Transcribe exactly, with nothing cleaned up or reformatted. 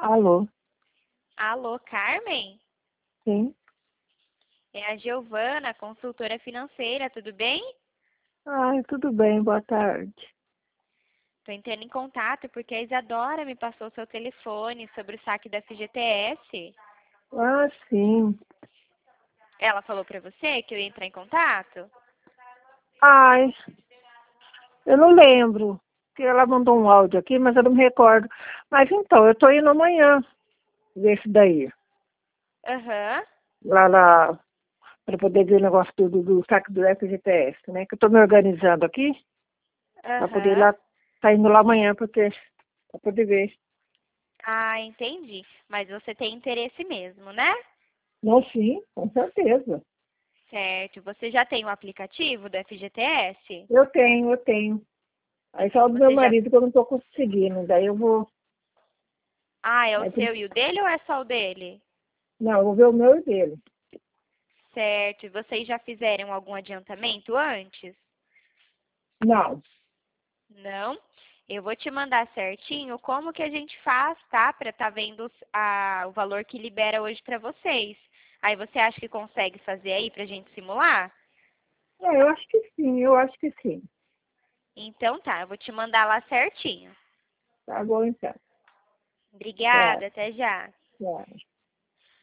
Alô, Alô, Carmen? sim. É a Giovana, consultora financeira, tudo bem? Ai, tudo bem, boa tarde. Estou entrando em contato porque a Isadora me passou seu telefone sobre o saque da F G T S. Ah, sim. Ela falou para você que eu ia entrar em contato? Ai, eu não lembro, porque ela mandou um áudio aqui, mas eu não me recordo. Mas então, eu tô indo amanhã ver isso daí. Aham, Lá, lá, para poder ver o negócio do, do, do saque do F G T S, né? Que eu tô me organizando aqui, para poder ir aham. lá, tá indo lá amanhã, porque, para poder ver. Ah, entendi. Mas você tem interesse mesmo, né? Não, sim, com certeza. Certo. Você já tem o aplicativo do F G T S? Eu tenho, eu tenho. Aí só o do meu Você já... marido que eu não tô conseguindo. Daí eu vou. Ah, é o Aí, por- seu e o dele ou é só o dele? não, eu vou ver o meu e dele. Certo. E vocês já fizeram algum adiantamento antes? Não. Não. Eu vou te mandar certinho como que a gente faz, tá? Para estar vendo os- a, o valor que libera hoje para vocês. Aí você acha que consegue fazer aí para a gente simular? É, eu acho que sim, eu acho que sim. Então tá, eu vou te mandar lá certinho. Tá bom, então. Tchau, Obrigada, até já. tchau.